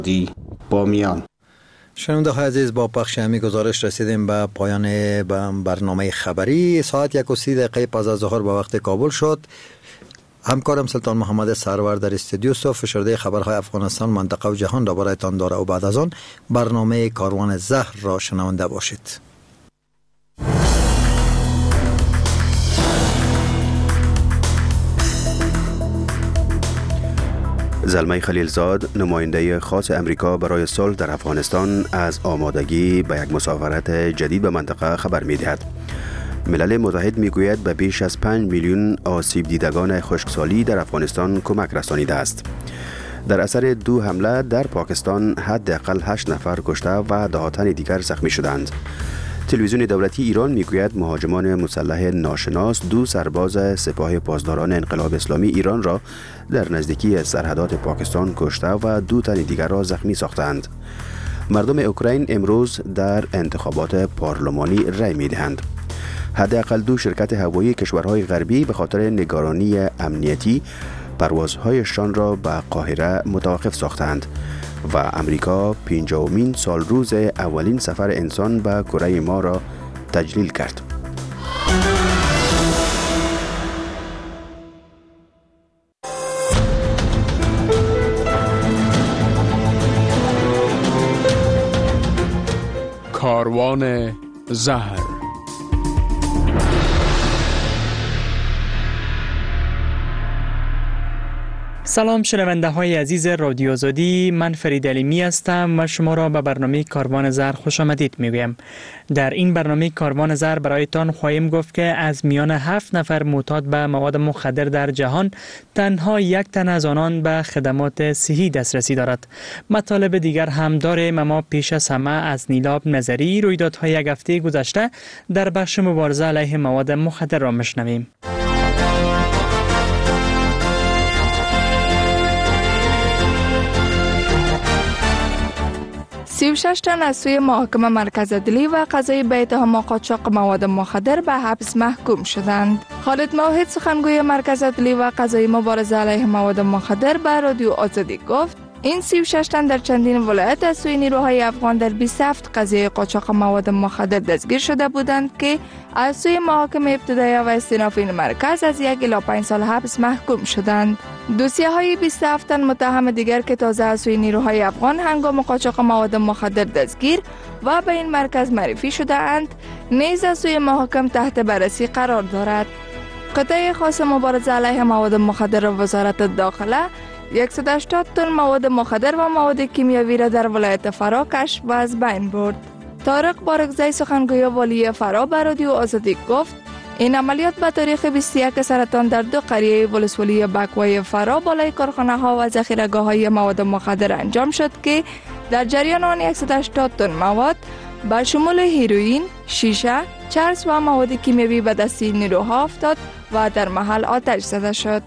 بامیان. شنونده های عزیز، با پخش همی گزارش رسیدیم به پایان برنامه خبری. ساعت 1:30 پس از ظهر به وقت کابل شد. همکارم سلطان محمد سرور در استودیو فشرده خبرهای افغانستان، منطقه و جهان را برایتان داره و بعد از آن برنامه کاروان زهر را شنونده باشید. زلمه خلیلزاد، نماینده خاص امریکا برای صلح در افغانستان، از آمادگی به یک مسافرت جدید به منطقه خبر می‌دهد. ملل متحد میگوید به بیش از 5 میلیون آسیب دیدگان خشکسالی در افغانستان کمک رسانیده است. در اثر 2 حمله در پاکستان حداقل 8 نفر کشته و 10 تن دیگر زخمی شدند. تلویزیون دولتی ایران میگوید مهاجمان مسلح ناشناس 2 سرباز سپاه پاسداران انقلاب اسلامی ایران را در نزدیکی سرحدات پاکستان کشته و 2 تن دیگر را زخمی ساختند. مردم اوکراین امروز در انتخابات پارلمانی رای میدهند. حداقل 2 شرکت هوایی کشورهای غربی به خاطر نگرانی امنیتی پروازهایشان را به قاهره متوقف ساختند و امریکا 50مین سال روز اولین سفر انسان به کره ماه را تجلیل کرد. کاروان زهر. سلام شنونده های عزیز رادیو آزادی، من فرید علیمی هستم و شما را به برنامه کاروان زهر خوش آمدید میگویم. در این برنامه کاروان زهر برایتان خواهیم گفت که از میان 7 نفر معتاد به مواد مخدر در جهان، تنها 1 تن از آنان به خدمات صحی دسترسی دارد. مطالب دیگر هم داریم، اما پیش از همه از نیلاب نظری رویدادهای 1 هفته گذشته در بخش مبارزه علیه مواد مخدر را میشنویم. 36 تن از سوی محکمه مرکز عدلی و قضایی به اتهام قاچاق مواد مخدر به حبس محکوم شدند. خالد موحد، سخنگوی مرکز عدلی و قضایی مبارزه علیه مواد مخدر، به رادیو آزادی گفت این 36 تن در چندین ولایت از سوی نیروهای افغان در 27 قضیه قاچاق مواد مخدر دستگیر شده بودند که از سوی محاکمه ابتدایی و استیناف این مرکز از 1 الی 5 سال حبس محکوم شدند. دوسیه های 27 تن متهم دیگر که تازه از سوی نیروهای افغان هنگام قاچاق مواد مخدر دستگیر و به این مرکز معرفی شده اند نیز از سوی محاکم تحت بررسی قرار دارد. قطعه خاص مبارزه علیه مواد مخدر و وزارت داخله 180 تن مواد مخدر و مواد کیمیاوی را در ولایت فرا کشف و از بین برد. طارق بارگزی، سخنگوی والی فرا، به رادیو آزادی گفت این عملیات به تاریخ 21 سرطان در 2 قریه ولسوالی بکوای فرا بالای کارخانه ها و ذخیره‌گاه های مواد مخدر انجام شد که در جریان آن 180 تن مواد به شمول هیروئین، شیشه، چرس و مواد کیمیاوی به دست نیروها افتاد و در محل آتش زده شد.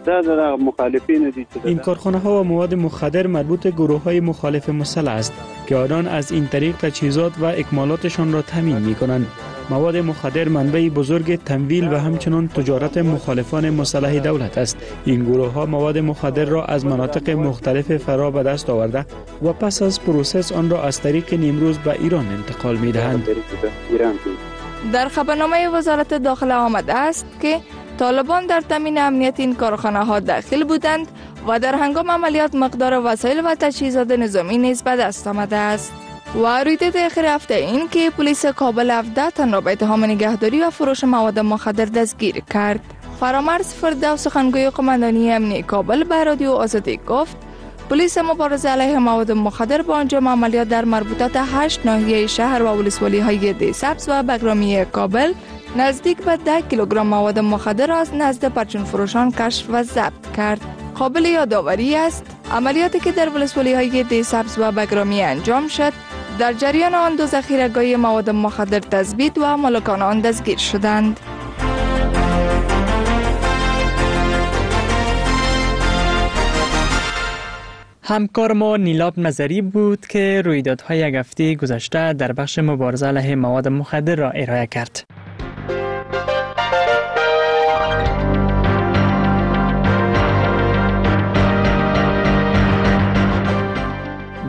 این کارخانه ها و مواد مخدر مربوط گروه های مخالف مسلح است که آنان از این طریق تجهیزات و اکمالاتشان را تامین می کنند. مواد مخدر منبع بزرگ تمویل و همچنان تجارت مخالفان مسلح دولت است. این گروه ها مواد مخدر را از مناطق مختلف فرا به دست آورده و پس از پروسس آن را از طریق نیمروز به ایران انتقال می دهند. در خبرنامه وزارت داخله آمده است که طالبان در تامین امنیت این کارخانه ها داخل بودند و در هنگام عملیات مقدار وسایل و تجهیزات نظامی نیز به دست آمده است. و رویداد اخیر هفته این که پلیس کابل 17 تن را به اتهام نگهداری و فروش مواد مخدر دستگیر کرد. فرامرز فردوس، سخنگوی قماندانی امنیتی کابل، به رادیو آزادی گفت پلیس مبارزه علیه مواد مخدر با انجام عملیات در مربوطات 8 ناحیه شهر و ولسوالی های دی سبز و بگرامی کابل نزدیک به 10 کیلوگرم مواد مخدر از نزد پرچون فروشان کشف و ضبط کرد. قابل یادآوری است عملیاتی که در ولسوالی های دی سبز و بگرامی انجام شد، در جریان آن 2 ذخیره‌گاه مواد مخدر تثبیت و مالکان آن دستگیر شدند. همکار ما نیلاب نظری بود که رویدادهای 1 هفته گذشته در بخش مبارزه علیه مواد مخدر را ارائه کرد.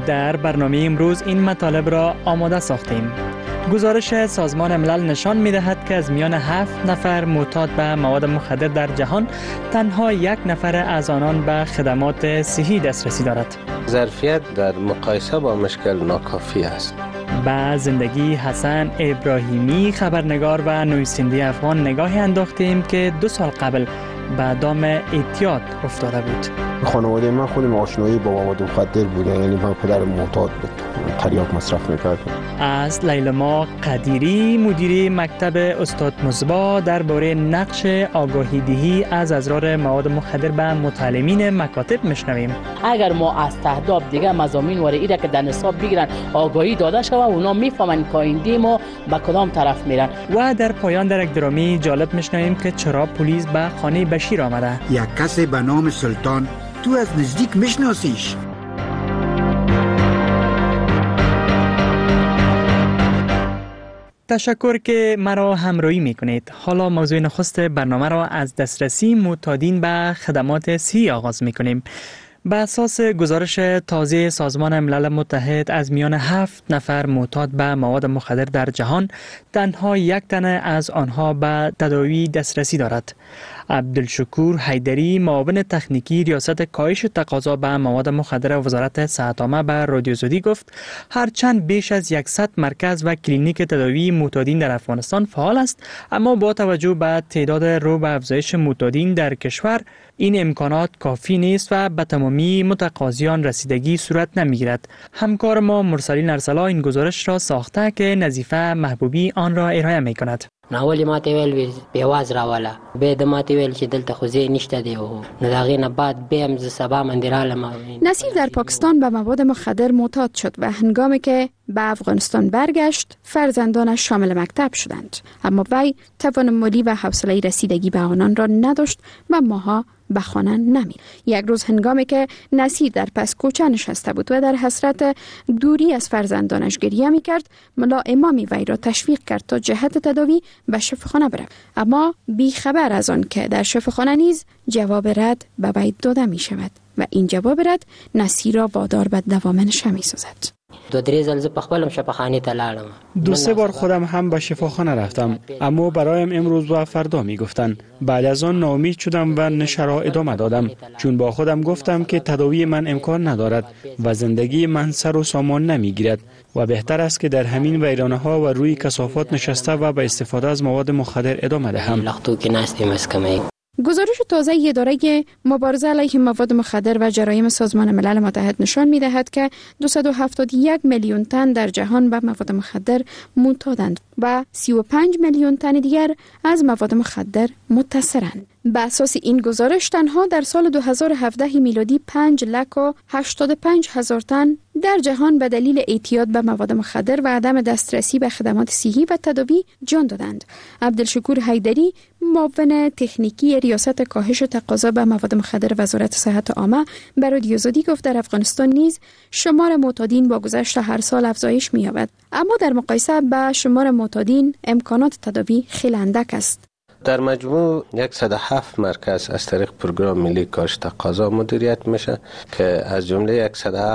در برنامه امروز این مطالب را آماده ساختیم. گزارش سازمان ملل نشان می‌دهد که از میان 7 نفر معتاد به مواد مخدر در جهان تنها 1 نفر از آنان به خدمات صحی دسترسی دارد. ظرفیت در مقایسه با مشکل ناکافی است. به زندگی حسن ابراهیمی، خبرنگار و نویسنده افغان نگاهی انداختیم که 2 سال قبل به دام اعتیاد افتاده بود. خانواده من خودم آشنایی با مواد مخدر بوده، یعنی من پدرم معتاد بود، تریاک مصرف میکرد. از لیلما قدیری، مدیر مکتب استاد مصباح، درباره نقش آگاهی دهی از اضرار مواد مخدر به متعلمین مکاتب میشنویم. اگر ما از تهداب دیگه مضامین واره ایره که در نصاب بگیرن آگاهی داده شود، اونا میفهمن که آینده ما به کدام طرف میرن. و در پایان در یک درامی جالب میشنویم که چرا پلیس به خانه بشیر آمده. یک کسی به نام سلطان، تو از نزدیک میشناسیش؟ تشکر که مرا همراهی میکنید. حالا موضوع نخست برنامه را از دسترسی معتادین به خدمات صحی آغاز میکنیم. به اساس گزارش تازه سازمان ملل متحد، از میان 7 نفر معتاد به مواد مخدر در جهان تنها 1 تن از آنها به تداوی دسترسی دارد. عبدالشکور حیدری، معاون تکنیکی ریاست کاهش تقاضا به مواد مخدر وزارت صحت عامه به رادیو زودی گفت هرچند بیش از 100 مرکز و کلینیک تداوی معتادین در افغانستان فعال است، اما با توجه به تعداد رو به افزایش معتادین در کشور این امکانات کافی نیست و به تمامی متقاضیان رسیدگی صورت نمیگیرد. همکار ما مرسلین ارسلا این گزارش را ساخته که نظیفه محبوبی آن را ارائه میکند. ناولی ما ته ویل بیواز راواله به د ما ته ویل چې دلته خو زی نشته دی او نو داغې نه بعد به هم ز سبا مندرالم. نصیر در پاکستان به مواد مخدر معتاد شد و هنگامی که به افغانستان برگشت فرزندانش شامل مکتب شدند، اما وی توان مالی و حوصله رسیدگی به آنان را نداشت و ماها به خانه نمی‌رفت. یک روز هنگامی که نصیر در پس کوچه نشسته بود و در حسرت دوری از فرزندانش گریه می‌کرد، ملا امامی وی را تشویق کرد تا جهت تداوی به شفاخانه برود، اما بی خبر از آن که در شفاخانه نیز جواب رد به وی داده می‌شود و این جواب رد نصیر را وادار به دوام نشه می‌سازد. 2-3 بار خودم هم به شفاخانه رفتم، اما برایم امروز و فردا می گفتن. بعد از آن ناامید شدم و نشه را ادامه دادم، چون با خودم گفتم که تداوی من امکان ندارد و زندگی من سر و سامان نمی گیرد و بهتر است که در همین ویرانه ها و روی کثافات نشسته و به استفاده از مواد مخدر ادامه دهم. گزارش تازه اداره مبارزه علیه مواد مخدر و جرایم سازمان ملل متحد نشان می‌دهد که 271 میلیون تن در جهان به مواد مخدر معتادند و 35 میلیون تن دیگر از مواد مخدر متصرند. به اساس این گزارش تنها در سال 2017 میلادی 5,85,000 تن در جهان به دلیل اعتیاد به مواد مخدر و عدم دسترسی به خدمات صحی و تداوی جان دادند. عبدالشکور حیدری، معاون تکنیکی ریاست کاهش تقاضا به مواد مخدر وزارت صحت عامه، به رادیو زودی گفت در افغانستان نیز شمار معتادین با گذشت هر سال افزایش می‌یابد، اما در مقایسه با شمار معتادین امکانات تداوی خیلی اندک است. در مجموع 107 مرکز از طریق پروگرام ملی کاهش تقاضا مدیریت میشه که از جمله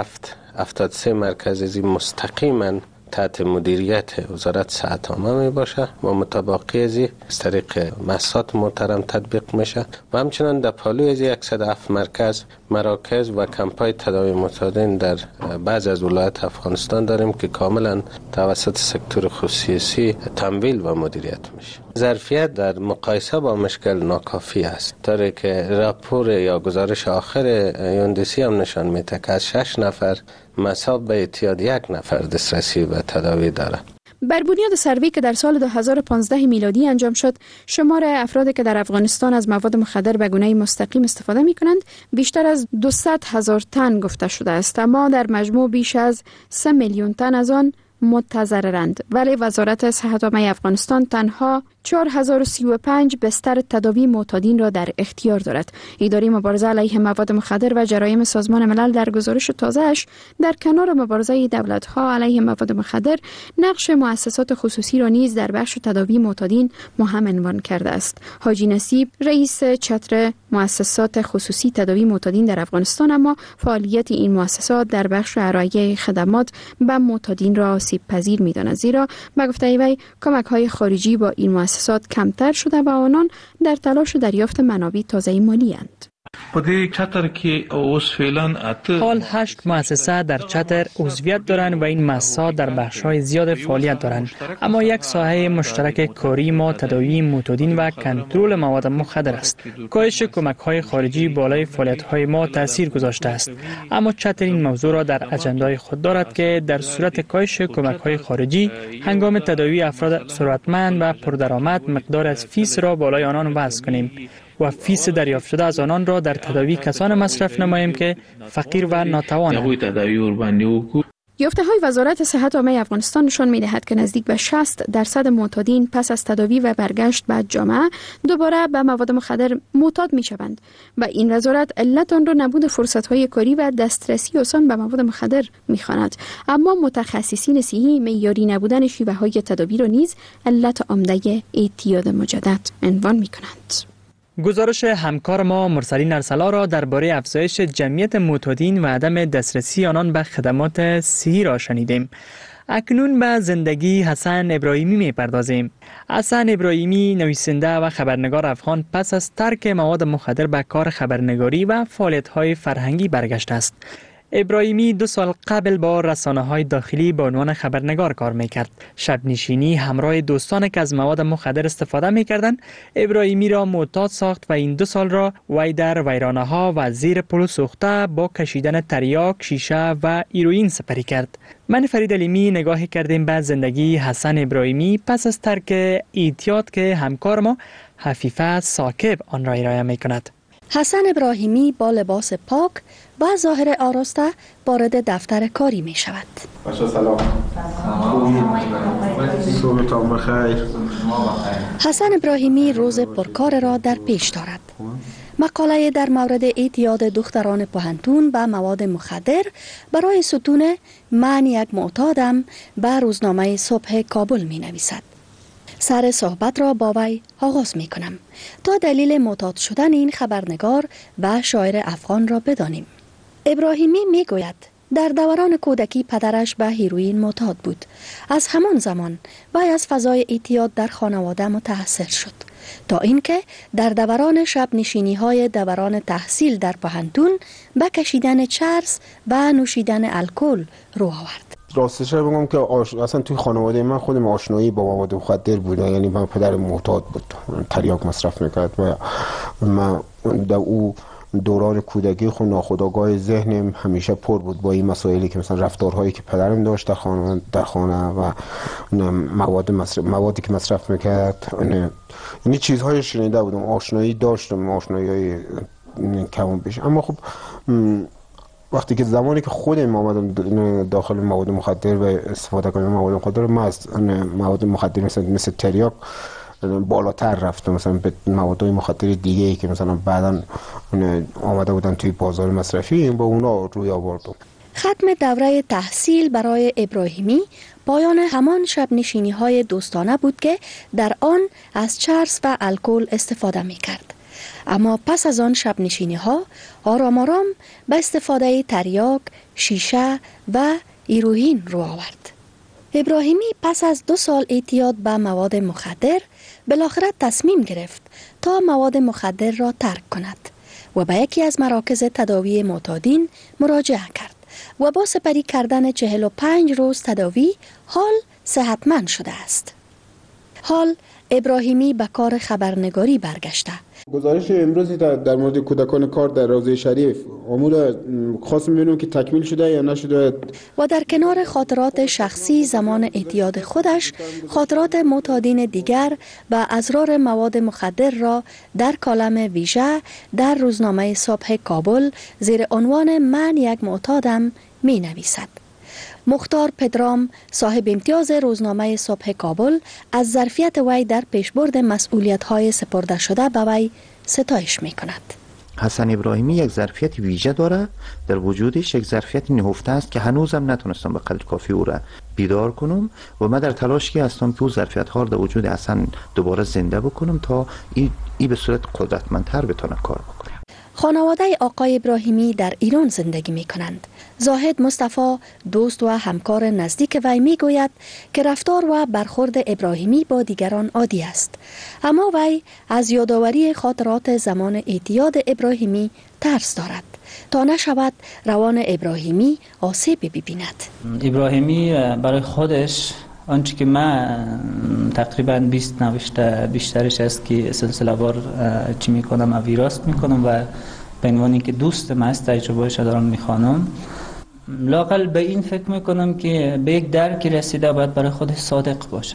173 مرکز از مستقیما تحت مدیریت وزارت صحت عامه می باشه و متباقی از طریق مؤسسات محترم تطبیق میشه و همچنان در پالوی از 107 مرکز مراکز و کمپای تداوی معتادین در بعض از ولایات افغانستان داریم که کاملا توسط سکتور خصوصی تمویل و مدیریت میشه. ظرفیت در مقایسه با مشکل ناکافی است، طوری که راپور یا گزارش آخر یوندسی هم نشان میده که از 6 نفر مصاب به اعتیاد 1 نفر دسترسی به تداوی داره. بر بنیاد سروی که در سال 2015 میلادی انجام شد، شمار افرادی که در افغانستان از مواد مخدر به گونه مستقیم استفاده می کنند بیشتر از 200,000 تن گفته شده است، اما در مجموع بیش از 3 میلیون تن از آن متضررند، ولی وزارت صحت عامه افغانستان تنها 4035 بستر تداوی معتادین را در اختیار دارد. اداره مبارزه علیه مواد مخدر و جرایم سازمان ملل در گزارش تازه‌اش در کنار مبارزه دولت‌ها علیه مواد مخدر نقش مؤسسات خصوصی را نیز در بخش تداوی معتادین مهم عنوان کرده است. حاجی نصیب، رئیس چتر مؤسسات خصوصی تداوی معتادین در افغانستان، اما فعالیت این مؤسسات در بخش ارائه خدمات به معتادین را آسیب پذیر می‌داند، زیرا به گفته وی کمک‌های خارجی با این مؤسسات کمتر شده و آنان در تلاش دریافت منابع تازه مالی اند. حال 8 مؤسسه در چتر عضویت دارند و این مؤسسات در بخش‌های زیاد فعالیت دارند، اما یک ساحه مشترک کاری ما تداوی معتادین و کنترل مواد مخدر است. کاهش کمک‌های خارجی بالای فعالیت‌های ما تاثیر گذاشته است، اما چتر این موضوع را در اجندای خود دارد که در صورت کاهش کمک‌های خارجی هنگام تداوی افراد ثروتمند و پردرآمد مقدار از فیس را بالای آنان وضع کنیم و فیس دریافت شده از آنان را در تداوی کسان مصرف نماییم که فقیر و ناتوانند. یافته‌های وزارت صحت عامه افغانستان نشان می‌دهد که نزدیک به 60% معتادین پس از تداوی و برگشت به جامعه دوباره به مواد مخدر معتاد می‌شوند و این وزارت علت آن را نبود فرصت‌های کاری و دسترسی آسان به مواد مخدر می‌خواند، اما متخصصین صحی معیاری نبودن شیوه‌های تداوی را نیز علت عمده اعتیاد مجدد عنوان می‌کنند. گزارش همکار ما مرسلین ارسلا را درباره افزایش جمعیت معتادین و عدم دسترسی آنان به خدمات صحی را شنیدیم. اکنون به زندگی حسن ابراهیمی می‌پردازیم. حسن ابراهیمی نویسنده و خبرنگار افغان پس از ترک مواد مخدر به کار خبرنگاری و فعالیت‌های فرهنگی برگشته است. ابراهیمی 2 سال قبل با رسانه‌های داخلی به عنوان خبرنگار کار می‌کرد. شب نشینی همراه دوستان که از مواد مخدر استفاده می‌کردند، ابراهیمی را معتاد ساخت و این 2 سال را وی در ویرانه‌ها و زیر پل سوخته با کشیدن تریاک، شیشه و هیروئین سپری کرد. من فرید علیمی نگاهی کردیم به زندگی حسن ابراهیمی پس از ترک اعتیاد که همکار ما حفیفه ساکب آن را ارائه می‌کند. حسن ابراهیمی با لباس پاک و ظاهر آراسته وارد دفتر کاری می شود. بچه سلام. صبحتان بخیر. حسن ابراهیمی روز پرکار را در پیش دارد. مقاله در مورد اعتیاد دختران پوهنتون به مواد مخدر برای ستون من یک معتادم به روزنامه صبح کابل می نویسد. سر صحبت را با وی آغاز می کنم تا دلیل معتاد شدن این خبرنگار و شاعر افغان را بدانیم. ابراهیمی می گوید در دوران کودکی پدرش به هیروئین معتاد بود. از همان زمان وی از فضای اعتیاد در خانواده متأثر شد تا اینکه در دوران شب نشینی های دوران تحصیل در پوهنتون به کشیدن چرس و نوشیدن الکل رو آورد. راستش رو بگم که اصلا توی خانواده من خودم آشنایی با مواد مخدر بوده، یعنی من پدر معتاد بود، تریاک مصرف میکرد و من در او دوران کودکی خود ناخودآگاه ذهنم همیشه پر بود با این مسائلی که مثلا رفتارهایی که پدرم داشت در خانه و موادی که مصرف میکرد، یعنی چیزهای شنیده بودم، آشنایی داشتم، آشنایی کم بیش. اما خب وقتی که زمانی که خودم آمدم داخل مواد مخدر و استفاده کنم مواد مخدر، من از مواد مخدر مثل تریاک بالاتر رفتم، مثلا به مواد مخدر دیگه ای که مثلا بعدا آمده بودن توی بازار مصرفی، با اونا روی آوردم. ختم دوره تحصیل برای ابراهیمی پایان همان شب نشینی های دوستانه بود که در آن از چرس و الکل استفاده می کرد. اما پس از آن شب نشینی ها آرام آرام به استفاده تریاک، شیشه و هیروئین رو آورد. ابراهیمی پس از 2 سال اعتیاد به مواد مخدر بالاخره تصمیم گرفت تا مواد مخدر را ترک کند و به یکی از مراکز تداوی معتادین مراجعه کرد و با سپری کردن 45 روز تداوی حال صحتمند شده است. حال ابراهیمی به کار خبرنگاری برگشته. گزارش امروزی در مورد کودکان کار در روضه شریف امور خواستم ببینم که تکمیل شده یا نشده. و در کنار خاطرات شخصی زمان اعتیاد خودش، خاطرات معتادین دیگر و اسرار مواد مخدر را در کالم ویژه در روزنامه صبح کابل زیر عنوان من یک معتادم می نویسد. مختار پدرام صاحب امتیاز روزنامه صبح کابل از ظرفیت وی در پیشبرد مسئولیت‌های سپرده شده به وی ستایش می‌کند. حسن ابراهیمی یک ظرفیت ویژه داره در وجودش، یک ظرفیت نهفته است که هنوزم نتونستم به قدر کافی او را بیدار کنم و من در تلاشی هستم که او ظرفیت ها در وجود حسن دوباره زنده بکنم تا این به صورت قدرتمندتر بتونه کار بکنه. خانواده آقای ابراهیمی در ایران زندگی می کنند. زاهد مصطفی دوست و همکار نزدیک وی می گوید که رفتار و برخورد ابراهیمی با دیگران عادی است، اما وی از یادآوری خاطرات زمان اعتیاد ابراهیمی ترس دارد تا نشود روان ابراهیمی آسیب ببیند. ابراهیمی برای خودش آنچه که من تقریبا 20 نوشته بیشترش است که سلسله وار چی میکنم و ویراست میکنم و به عنوانی که دوستم هست تجربهش دارم میخوانم. لااقل به این فکر میکنم که به یک درکی رسیده باید برای خودش صادق باشه.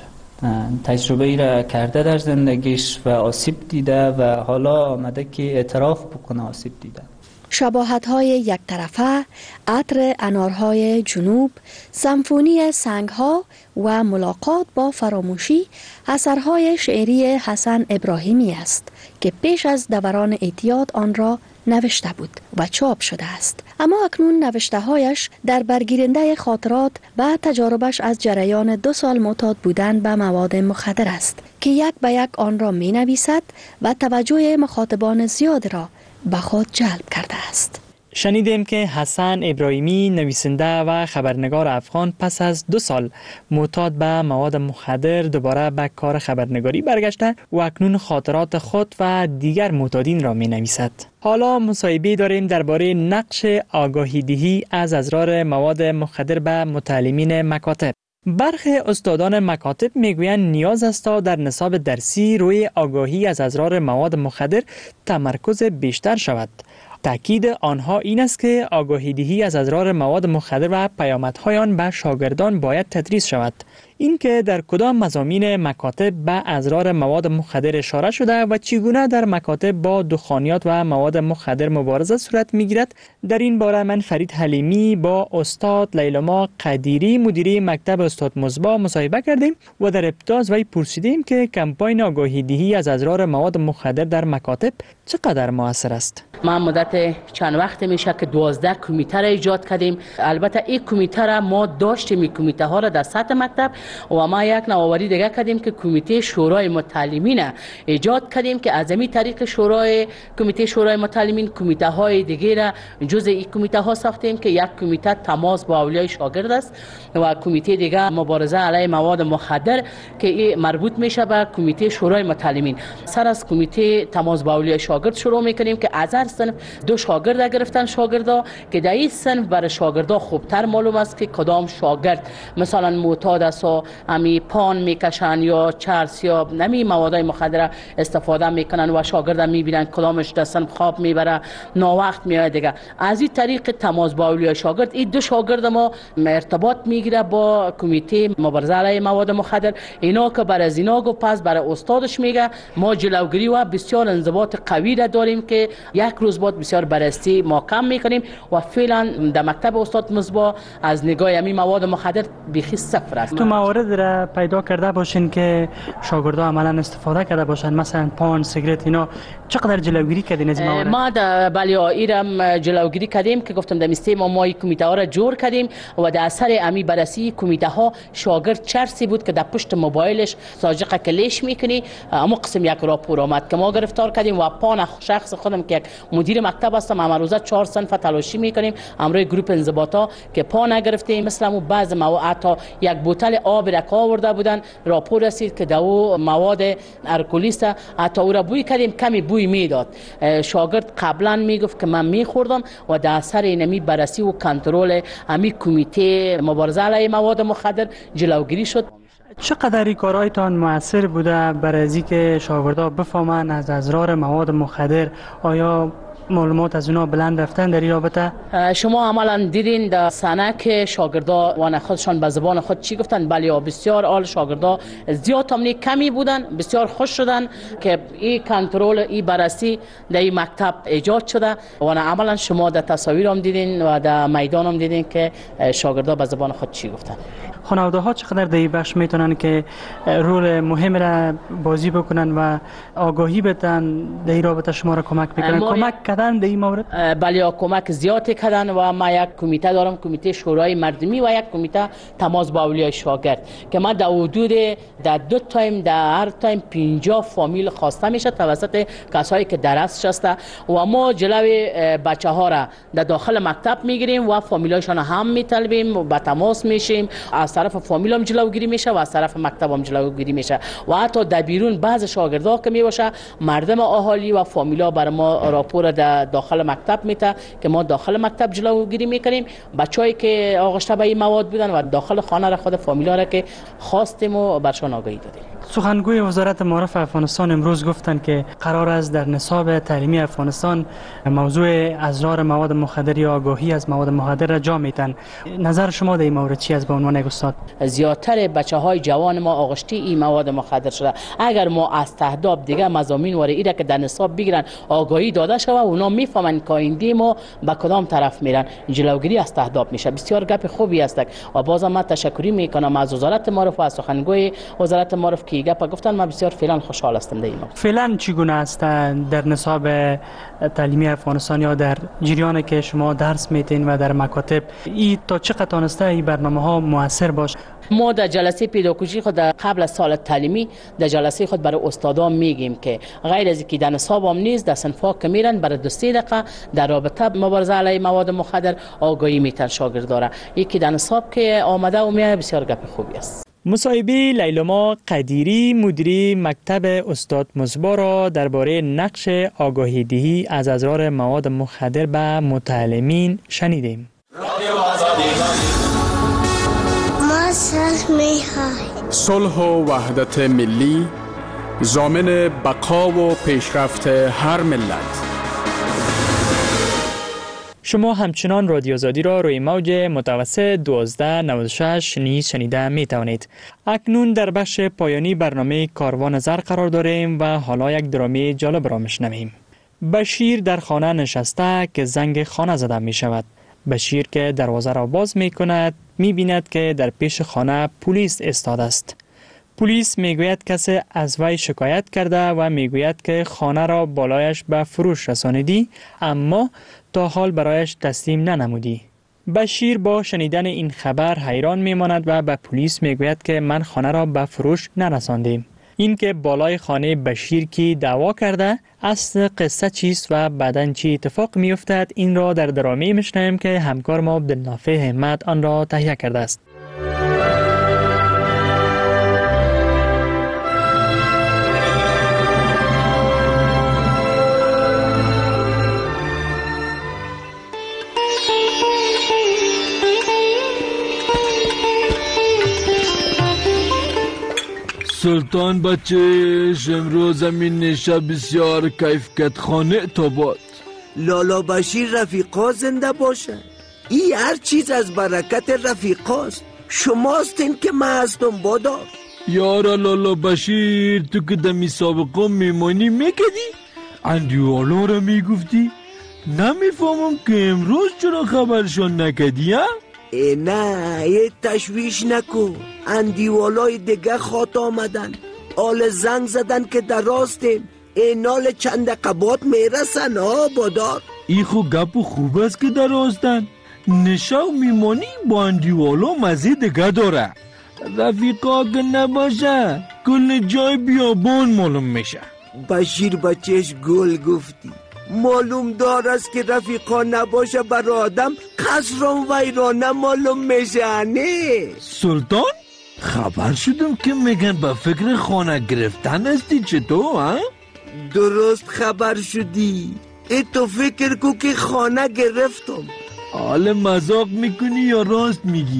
تجربه ای را کرده در زندگیش و آسیب دیده و حالا آمده که اعتراف بکنه آسیب دیده. شباهت‌های یک طرفه، عطر انارهای جنوب، سمفونی سنگ‌ها و ملاقات با فراموشی اثرهای شعری حسن ابراهیمی است که پیش از دوران اعتیاد آن را نوشته بود و چاپ شده است. اما اکنون نوشته‌هایش در برگیرنده خاطرات و تجاربش از جریان 2 سال معتاد بودن به مواد مخدر است که یک به یک آن را می‌نویسد و توجه مخاطبان زیاد را به خود جلب کرده است. شنیدیم که حسن ابراهیمی نویسنده و خبرنگار افغان پس از 2 سال معتاد به مواد مخدر دوباره به کار خبرنگاری برگشته و اکنون خاطرات خود و دیگر معتادین را می نویسد. حالا مصاحبه داریم درباره نقش آگاهی دهی از اضرار مواد مخدر به متعلمین مکاتب. برخی استادان مکاتب میگویند نیاز است تا در نصاب درسی روی آگاهی از اضرار مواد مخدر تمرکز بیشتر شود. تأکید آنها این است که آگاهی دهی از اضرار مواد مخدر و پیامدهای آن به شاگردان باید تدریس شود. اینکه در کدام مضامین مکاتب به اضرار مواد مخدر اشاره شده و چگونه در مکاتب با دخانیات و مواد مخدر مبارزه صورت میگیرد، در این باره من فرید حلیمی با استاد لیلما قدیری مدیره مکتب استاد مصباح مصاحبه کردیم و در ابتدا از وی پرسیدیم که کمپاین آگاهی دهی از اضرار مواد مخدر در مکاتب چقدر موثر است. ما مدت چند وقت میشه که 12 کمیته را ایجاد کردیم. البته این کمیته را ما داشتیم، این کمیته ها را در سطح مکتب، و ما یک نوآوری دیگه کردیم که کمیته شورای متعلمین ایجاد کردیم که از این طریق کمیته شورای متعلمین کمیته های دیگه را جزء این کمیته ها ساختیم که یک کمیته تماس با اولیای شاگرد است و کمیته دیگه مبارزه علیه مواد مخدر که مربوط میشه به کمیته شورای متعلمین. سر از کمیته تماس با اولیای شاگرد شروع میکنیم که از هر صنف 2 شاگرد گرفتن شاگردا که در این صنف برای شاگردا خوبتر معلوم است که کدام شاگرد مثلا معتاد است و امی پان میکشن یا چرس یا نمی موادای مخدر استفاده میکنن و شاگرد میبینن کدامش در صنف خواب میبره ناوقت میاد دیگه. از این طریق تماس با اولیای شاگرد این 2 شاگرد ما ارتباط میگیره با کمیته مبارزه علیه مواد مخدر. اینا که برای از اینا گو پس برای استادش میگه ما جلوگیری و بسیار انضباط قوی را داریم که یک روز بعد بسیار بررسی ما کم میکنیم و فعلا در مکتب استاد مصباح از نگاه امی مواد مخدر بیخی صفر است. تو موارد را پیدا کرده باشین که شاگردا عملا استفاده کرده باشن، مثلا پان، سیگرت، اینا چقدر جلوگیری کردین از این موارد؟ ما بله ایرم جلوگیری کردیم که گفتم در میسته ما این کمیته ها را جور کردیم و در اثر امی بررسی کمیته ها شاگرد چرسی بود که در پشت موبایلش ساجق کلیش میکنی اما قسم یک راپور آمد که ما گرفتار کردیم و پان شخص خودم که یک مدیر مکتب هستم اما روزه 4 صنف تلاشی میکنیم امروی گروپ انضباطا که پا نگرفتیم. مثلا اون بعض مواد تا یک بوتل آب را آورده بودن راپور رسید که دو مواد الکلیست حتی او را بوی کردیم کمی بوی میداد. شاگرد قبلا میگفت که من میخوردم و در اثر اینمی بررسی و کنترل امی کمیته مبارزه علیه مواد مخدر جلوگیری شد. چقدر این کارهایتان مؤثر بوده برای از اینکه شاگردها بفهمن از اضرار مواد مخدر؟ آیا معلومات از اونا بلند رفتن در این رابطه؟ شما عملا دیدین در سنه که شاگردا وان خودشان به زبان خود چی گفتن؟ بله بسیار عال شاگردا زیاد همونی کمی بودن، بسیار خوش شدن که این کنترل این بررسی در این مکتب ایجاد شده و عملا شما در تصاویر هم دیدین و در میدان هم دیدین که شاگردا به زبان خود چی گفتن. خانواده ها چقدر در این بخش میتونن که رول مهم را بازی بکنن و آگاهی بدن در این رابطه شما را کمک بکنن؟ کمک کردن در این مورد؟ بله، کمک زیادی کردن و ما یک کمیته دارم، کمیته شورای مردمی و یک کمیته تماس با اولیای شاگرد که ما در حدود در 2 تایم در هر تایم 50 فامیل خواسته میشه توسط کسایی که درس شسته و ما جلوی بچه ها را در داخل مکتب میگیریم و فامیلایشان هم میطلبیم و با تماس میشیم. از طرف فامیل هم جلوگیری میشه و از طرف مکتب هم جلوگیری میشه و حتی در بیرون بعض شاگردا که میباشه مردم اهالی و فامیلا بر ما راپور در داخل مکتب میته که ما داخل مکتب جلوگیری میکنیم. بچه‌ای که آغشته به این مواد بودن و داخل خانه را خود فامیلا را که خواستیم و برشان آگاهی دادیم. سخنگوی وزارت معارف افغانستان امروز گفتند که قرار است در نصاب تعلیمی افغانستان موضوع اضرار مواد مخدر یا آگاهی از مواد مخدر را جا میتن. نظر شما در این مورد چی است به عنوان یک استاد؟ زیادتر بچه‌های جوان ما آغشته این مواد مخدر شده. اگر ما از تهداب دیگه مضامین واره ایره که در نصاب بگیرن آگاهی داده شود و اونا میفهمن که آینده ما به کدام طرف میرن، جلوگیری از تهداب میشه. بسیار گپ خوبی است و بازم من تشکری میکنم از وزارت معارف و از سخنگوی وزارت معارف که گپ گفتن. من بسیار فعلا خوشحال هستم در این موضوع. فعلا چگونه است در نصاب تعلیمی افغانستان یا در جریانی که شما درس میتین و در مکاتب ای تا چقدر تانسته این برنامه ها موثر باشه؟ ما در جلسه پیداکوژی خود قبل از سال تعلیمی در جلسه خود برای استادان میگیم که غیر از اینکه در نصاب هم نیست در صنفا که میرن برای 2-3 دقیقه در رابطه مبارزه علیه مواد مخدر آگاهی میتن شاگردارا. یکی در نصاب که آمده و میاد بسیار گپ خوبی است. مصاحبه لیلما قدیری مدیری مکتب استاد مصباح را درباره نقش آگاهی دهی از اضرار مواد مخدر به متعلمین شنیدیم. صلح و وحدت ملی ضامن بقا و پیشرفت هر ملت. شما همچنان رادیو آزادی را روی موج متوسط 1296 نیز شنیده می توانید. اکنون در بخش پایانی برنامه کاروان زر قرار داریم و حالا یک درامی جالب را میشنویم. بشیر در خانه نشسته که زنگ خانه زده می شود. بشیر که دروازه را باز می کند می بیند که در پیش خانه پلیس ایستاده است. پلیس می گوید کسی از وی شکایت کرده و می گوید که خانه را بالایش به فروش رسانیدی اما تا حال برایش تسلیم ننمودی. بشیر با شنیدن این خبر حیران می ماند و به پلیس می گوید که من خانه را به فروش نرساندیم. این که بالای خانه بشیر کی دعوا کرده اصل قصه چیست و بعداً چی اتفاق می افتد این را در درامی میشنویم که همکار ما عبدالنافع همت آن را تهیه کرده است. سلطان بچهش امروز همین نشه بسیار کیف کت خانه تا باد. لالا بشیر رفیقا زنده باشه. ای هر چیز از برکت رفیقاست. شماستین که من هستم بادا. یارا لالا بشیر تو که دمی سابقا میمانی میکدی؟ اندیوالا را میگفتی؟ نمیفهمم که امروز چرا خبرشان نکدی ها؟ نه یه تشویش نکن. اندیوالای دیگه خاط آمدن. آل زنگ زدن که در راستیم. اینال چند قبات میرسن ها بادار. ای خو گپ خوب است که در راستن. نشاو میمانی با اندیوالا مزه دیگه داره. رفیقا که نباشه کل جای بیابان معلوم میشه. بشیر بچهش گل گفتی. معلوم دار است که رفیقا نباشه بر آدم خسران ویرانه معلوم میشه. نه سلطان خبر شدم که میگن به فکر خانه گرفتن هستی. چطور ها؟ درست خبر شدی. ای تو فکر کو که خانه گرفتم. حال مذاق میکنی یا راست میگی؟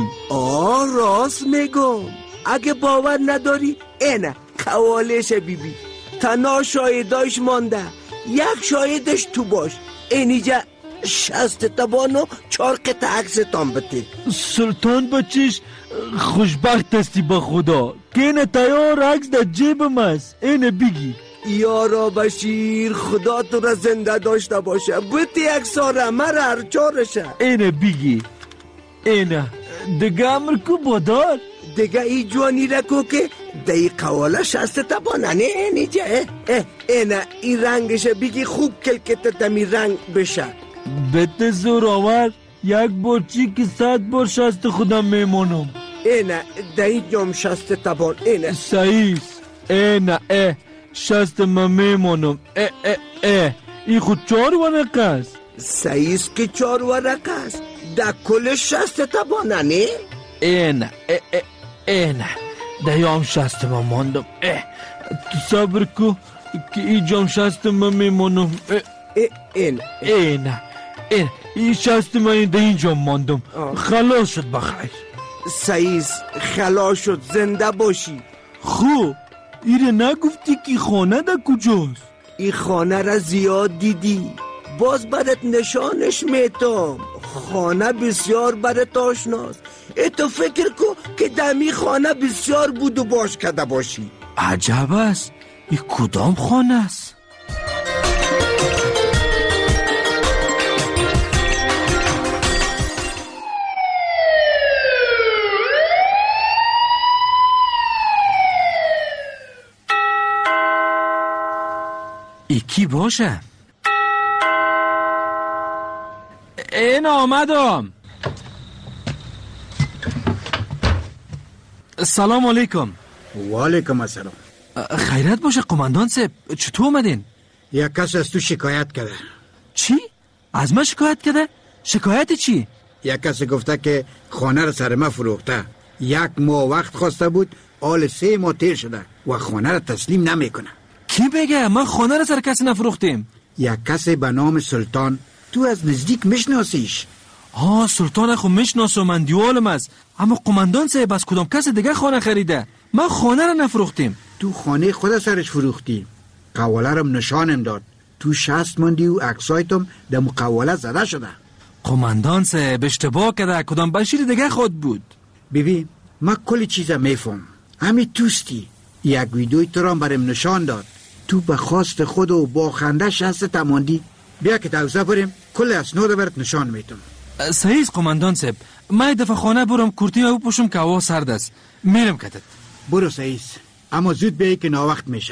راست میگم. اگه باور نداری اینه قوالش بیبی. تنها شایداش مانده. یک شایدش تو باش. اینجا 60 تبانو 4 قطع عکستان بده. سلطان بچش خوشبخت هستی با خدا که اینه تیار عکس در جیبم است. اینه بگی. یارا بشیر خدا تو را زنده داشته باشه. بوتی یک ساره مر هر چارشه. اینه بگی. اینه دیگه امر کو بادار. دیگه ای جوانی رکو که دی قواله شست تبانه نه اینجا اینا این رنگش بگی خوب کل که تمی رنگ بشه. بده زوراور، یک بار چی که 100 بار شست خودم میمونم. اینا دی جام شست تبان اینا سعیس اینا شست من میمونم. این خود 4 ورقه است. سعیس که 4 ورقه است در کل شست تبانه نه؟ اینا دیام شست من ماندم. تو صبر کو که ای جام شست من میمونم. اینا ای شست من در اینجا ماندم. خلاص شد بخیر. سعیس خلاص شد، زنده باشی. خوب ایره نگفتی که خانه در کجاست؟ این خانه را زیاد دیدی، باز برات نشانش میتم. خانه بسیار برات آشناست. تو فکر کو که دمی خانه بسیار بود و باش کده باشی. عجب است، این کدام خانه است؟ ای کی باشه؟ این آمدم. سلام علیکم. و علیکم السلام. خیرت باشه قماندان صاحب، چطور اومدین؟ یک کس از تو شکایت کرده. چی؟ از من شکایت کرده؟ شکایت چی؟ یک کس گفته که خانه را سر ما فروخته. 1 ماه وقت خواسته بود، حال 3 ماه تیر شده و خانه را تسلیم نمیکنه. کی بگه؟ من خانه را سر کسی نفروختیم. یک کسی به نام سلطان، تو از نزدیک میشناسیش؟ سلطان خو میشناسم، من دیوالم است. اما قماندان صاحب از کدام کس دیگه خانه خریده؟ من خانه را نفروختیم. تو خانه خود سرش فروختی. قواله را نشانم داد. تو 60 ماندی و عکسایتم در مقواله زده شده. قماندان صاحب اشتباه کرده، کدام بشیر دیگه خود بود. ببین من کل چیزا میفهم. همین توستی. یک ویدیوی تو را برام نشان داد. تو به خواست خود و با خنده 60 تماندی. بیا که توسعه بریم، کل اسناد برات نشان میتم. صحیح قماندان صاحب، من دفعه خانه برم کورتی و بپوشم که هوا سرد است. میرم کتت. برو صحیح، اما زود بیایی که ناوقت میشه.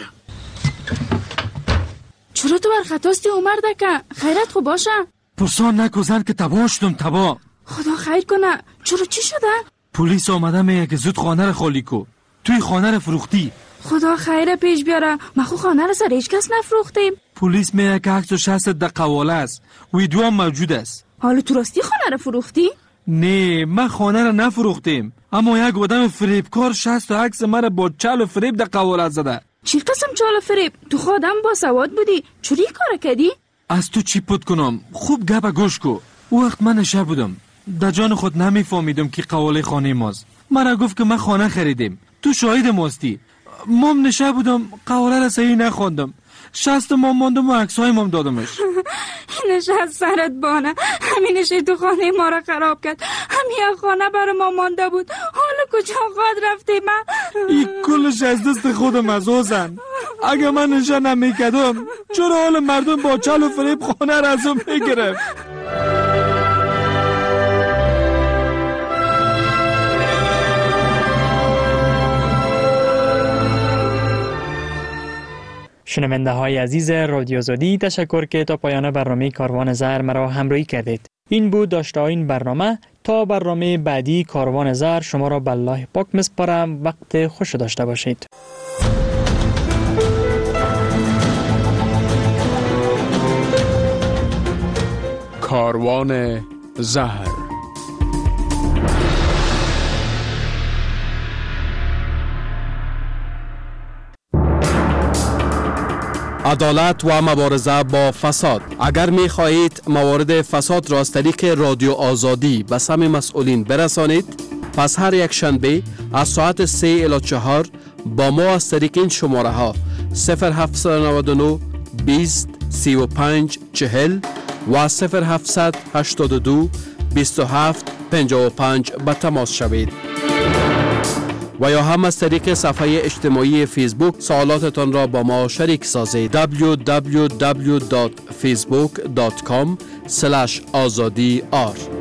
چرا تو برخطاستی عمر دکه؟ خیرت خوب باشه؟ پرسان نکو زن که تباه شدم تباه. خدا خیر کنه. چرا چی شده؟ پلیس آمده میگه که زود خانه رو خالی کو. توی خانه رو فروختی. خدا خیر پیش بیاره. ما خو خانه رو سر هیچ کس نفروختیم. پلیس میگه که 160 در قواله است. ویدیو هم موجود است. حالا تو راستی خانه رو فروختی؟ نه، ما خانه رو نفروختیم. اما یک آدم فریبکار 60 عکس مرا با چال و فریب در قواله زده. چی قسم چال و فریب؟ تو خودم با سواد بودی. چوری کار کردی؟ از تو چی پد کنم؟ خوب گپ گوش کو. او وقت من نشه بودم. در جان خود نمیفهمیدم که قواله خانه ماست. مرا گفت که ما خانه خریدیم. تو شاهد ماستی. مام نشه بودم، قواله را صحیح نخواندم. 60 مام ماندم و عکسای مام دادمش. اینش از سرت بانه. همینش تو خانه ما را خراب کرد. همین خانه برای ما مانده بود. حالا کجا خواهد رفته من؟ این کلش از دست خودم از اوزن. اگه من نشه نمیکدم چرا حال مردم با چل و فریب خانه را ازم میگرفت؟ شنونده های عزیز رادیو آزادی، تشکر که تا پایان برنامه کاروان زر مرا همراهی کردید. این بود داشته این برنامه. تا برنامه بعدی کاروان زر شما را به الله پاک میسپارم. وقت خوش داشته باشید. کاروان زهر. عدالت و مبارزه با فساد. اگر می خواهید موارد فساد را از طریق رادیو آزادی به سمع مسئولین برسانید، پس هر یک شنبه از ساعت 3 الی 4 با ما از طریق این شماره ها 0799 20 35 40 و 0782 27 55 به تماس شوید. و یا هم از طریق صفحه اجتماعی فیسبوک سوالاتتان را با ما شریک سازید. www.facebook.com/azadi